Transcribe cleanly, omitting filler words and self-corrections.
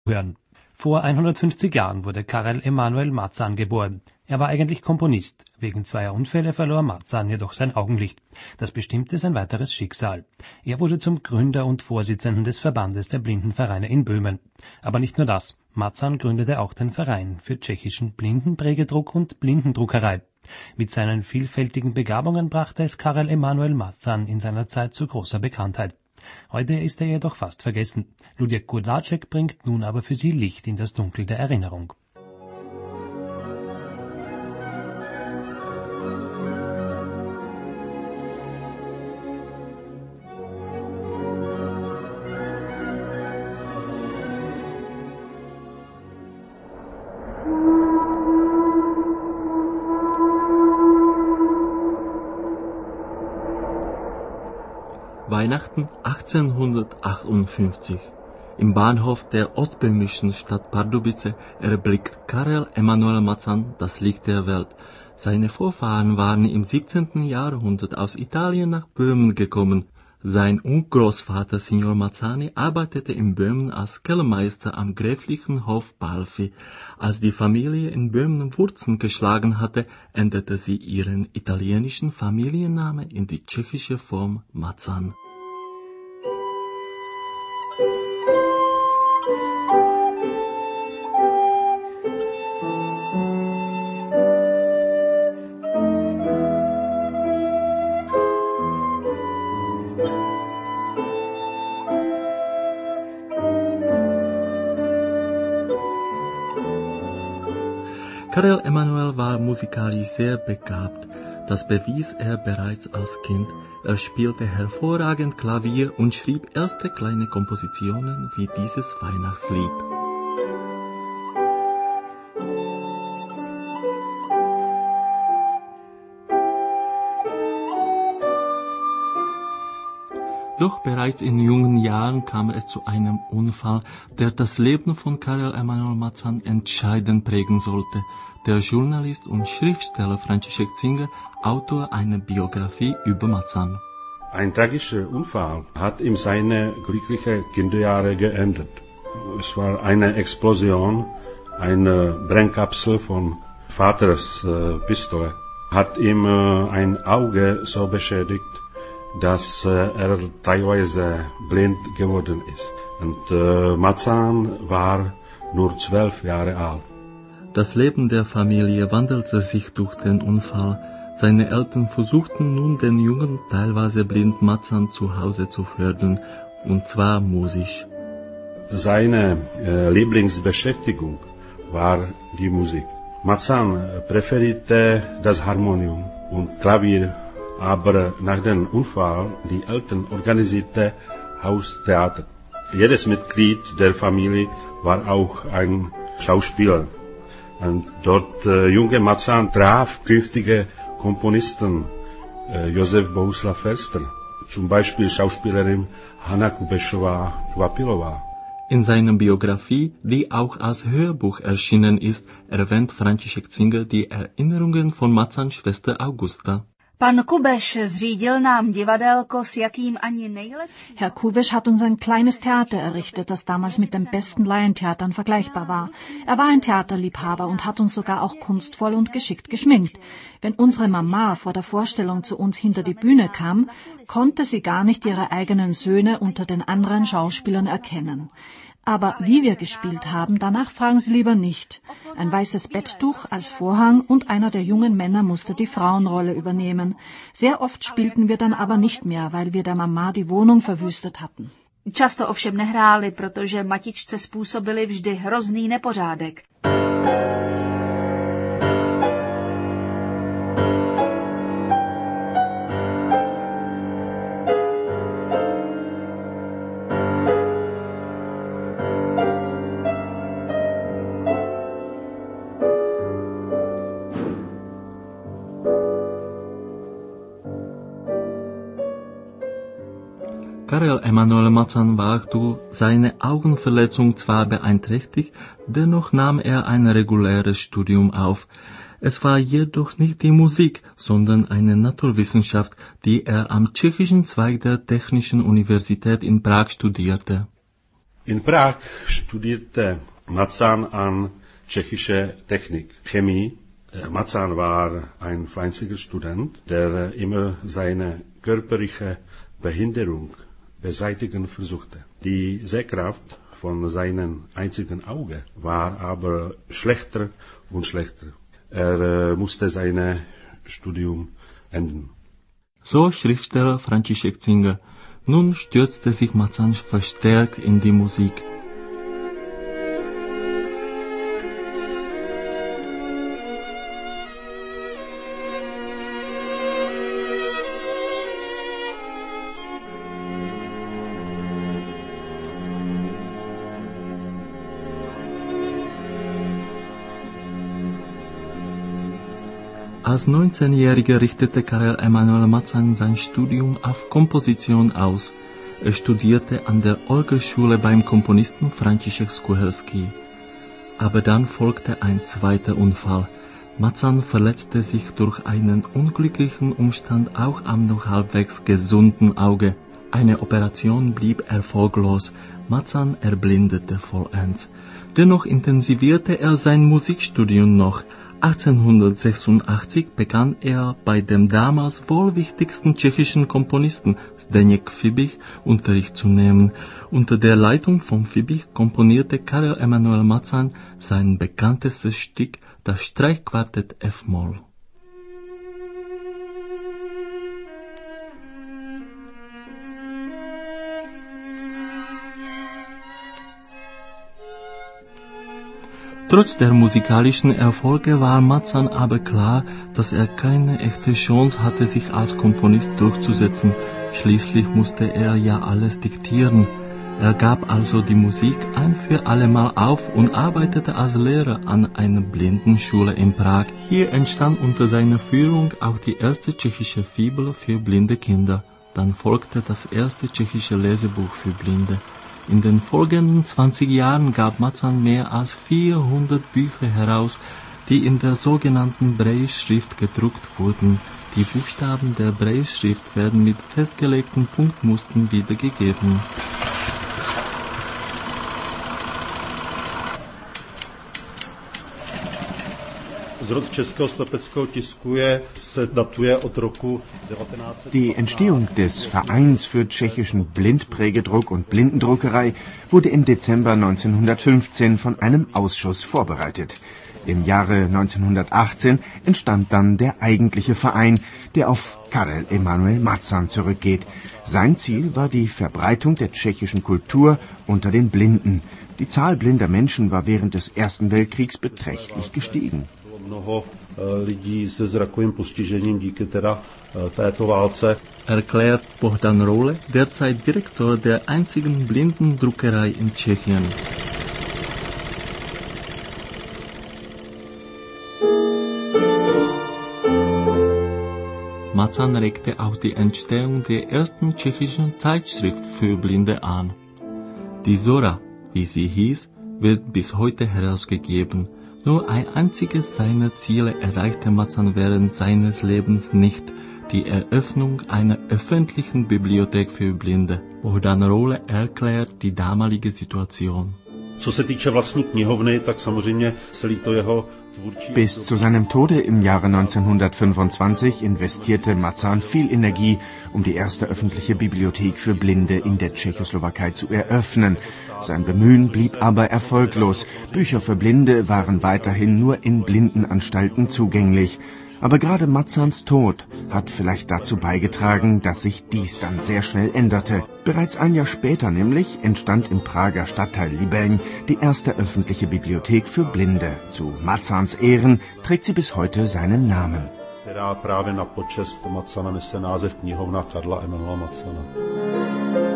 hören. Vor 150 Jahren wurde Karel Emanuel Mazan geboren. Er war eigentlich Komponist. Wegen zweier Unfälle verlor Mazan jedoch sein Augenlicht. Das bestimmte sein weiteres Schicksal. Er wurde zum Gründer und Vorsitzenden des Verbandes der Blindenvereine in Böhmen. Aber nicht nur das. Mazan gründete auch den Verein für tschechischen Blindenprägedruck und Blindendruckerei. Mit seinen vielfältigen Begabungen brachte es Karel Emanuel Mazan in seiner Zeit zu großer Bekanntheit. Heute ist er jedoch fast vergessen. Luděk Kudláček bringt nun aber für Sie Licht in das Dunkel der Erinnerung. Weihnachten 1858. Im Bahnhof der ostböhmischen Stadt Pardubice erblickt Karel Emanuel Mazan das Licht der Welt. Seine Vorfahren waren im 17. Jahrhundert aus Italien nach Böhmen gekommen. Sein Urgroßvater Signor Mazzani arbeitete in Böhmen als Kellermeister am gräflichen Hof Balfi. Als die Familie in Böhmen Wurzeln geschlagen hatte, änderte sie ihren italienischen Familiennamen in die tschechische Form Mazan. Karel Emanuel war musikalisch sehr begabt. Das bewies er bereits als Kind. Er spielte hervorragend Klavier und schrieb erste kleine Kompositionen wie dieses Weihnachtslied. Doch bereits in jungen Jahren kam es zu einem Unfall, der das Leben von Karel Emanuel Mazan entscheidend prägen sollte. Der Journalist und Schriftsteller František Zinger, Autor einer Biografie über Mazan. Ein tragischer Unfall hat ihm seine glücklichen Kinderjahre geändert. Es war eine Explosion, eine Brennkapsel von Vaters Pistole hat ihm ein Auge so beschädigt, dass er teilweise blind geworden ist. Und Mazan war nur 12 Jahre alt. Das Leben der Familie wandelte sich durch den Unfall. Seine Eltern versuchten nun, den jungen, teilweise blinden Mazan zu Hause zu fördern, und zwar musisch. Seine Lieblingsbeschäftigung war die Musik. Mazan präferierte das Harmonium und Klavier, aber nach dem Unfall die Eltern organisierte Haustheater. Jedes Mitglied der Familie war auch ein Schauspieler. Und dort junge Mazan traf künftige Komponisten, Josef Bohuslav Förster, zum Beispiel Schauspielerin Hanna Kubešová-Kvapilova. In seiner Biografie, die auch als Hörbuch erschienen ist, erwähnt František Zinger die Erinnerungen von Mazans Schwester Augusta. Pan Kubeš zřídil nám divadélko, s jakým ani nejlepší... Herr Kubeš hat uns ein kleines Theater errichtet, das damals mit den besten Laientheatern vergleichbar war. Er war ein Theaterliebhaber und hat uns sogar auch kunstvoll und geschickt geschminkt. Wenn unsere Mama vor der Vorstellung zu uns hinter die Bühne kam, konnte sie gar nicht ihre eigenen Söhne unter den anderen Schauspielern erkennen. Aber wie wir gespielt haben, danach fragen Sie lieber nicht. Ein weißes Betttuch als Vorhang und einer der jungen Männer musste die Frauenrolle übernehmen. Sehr oft spielten wir dann aber nicht mehr, weil wir der Mama die Wohnung verwüstet hatten. Často ovšem nehráli, protože matičce způsobili vždy hrozný nepořádek. Karel Emanuel Mazan war durch seine Augenverletzung zwar beeinträchtigt, dennoch nahm er ein reguläres Studium auf. Es war jedoch nicht die Musik, sondern eine Naturwissenschaft, die er am tschechischen Zweig der Technischen Universität in Prag studierte. In Prag studierte Mazan an tschechische Technik, Chemie. Mazan war ein fleißiger Student, der immer seine körperliche Behinderung beseitigen versuchte. Die Sehkraft von seinem einzigen Auge war aber schlechter und schlechter. Er musste sein Studium enden. So Schriftsteller František Zinger. Nun stürzte sich Mazan verstärkt in die Musik. Als 19-Jähriger richtete Karel Emanuel Mazan sein Studium auf Komposition aus. Er studierte an der Orgelschule beim Komponisten František Skuhelský. Aber dann folgte ein zweiter Unfall. Mazan verletzte sich durch einen unglücklichen Umstand auch am noch halbwegs gesunden Auge. Eine Operation blieb erfolglos. Mazan erblindete vollends. Dennoch intensivierte er sein Musikstudium noch. 1886 begann er bei dem damals wohl wichtigsten tschechischen Komponisten Zdeněk Fibich Unterricht zu nehmen. Unter der Leitung von Fibich komponierte Karel Emanuel Mazan sein bekanntestes Stück, das Streichquartett F-Moll. Trotz der musikalischen Erfolge war Mazan aber klar, dass er keine echte Chance hatte, sich als Komponist durchzusetzen. Schließlich musste er ja alles diktieren. Er gab also die Musik ein für allemal auf und arbeitete als Lehrer an einer Blindenschule in Prag. Hier entstand unter seiner Führung auch die erste tschechische Fibel für blinde Kinder. Dann folgte das erste tschechische Lesebuch für Blinde. In den folgenden 20 Jahren gab Mazan mehr als 400 Bücher heraus, die in der sogenannten Braille-Schrift gedruckt wurden. Die Buchstaben der Braille-Schrift werden mit festgelegten Punktmustern wiedergegeben. Die Entstehung des Vereins für tschechischen Blindprägedruck und Blindendruckerei wurde im Dezember 1915 von einem Ausschuss vorbereitet. Im Jahre 1918 entstand dann der eigentliche Verein, der auf Karel Emanuel Mazan zurückgeht. Sein Ziel war die Verbreitung der tschechischen Kultur unter den Blinden. Die Zahl blinder Menschen war während des Ersten Weltkriegs beträchtlich gestiegen. Erklärt Bohdan Role, derzeit Direktor der einzigen Blindendruckerei in Tschechien. Mazan regte auch die Entstehung der ersten tschechischen Zeitschrift für Blinde an. Die Zora, wie sie hieß, wird bis heute herausgegeben. Nur ein einziges seiner Ziele erreichte Mazan während seines Lebens nicht, die Eröffnung einer öffentlichen Bibliothek für Blinde. Bohdan Role erklärt die damalige Situation. Bis zu seinem Tode im Jahre 1925 investierte Mazan viel Energie, um die erste öffentliche Bibliothek für Blinde in der Tschechoslowakei zu eröffnen. Sein Bemühen blieb aber erfolglos. Bücher für Blinde waren weiterhin nur in Blindenanstalten zugänglich. Aber gerade Mazans Tod hat vielleicht dazu beigetragen, dass sich dies dann sehr schnell änderte. Bereits ein Jahr später nämlich entstand im Prager Stadtteil Líbeň die erste öffentliche Bibliothek für Blinde. Zu Mazans Ehren trägt sie bis heute seinen Namen. Která právě na počest Mazana nese název knihovna Karla Emanuela Mazana.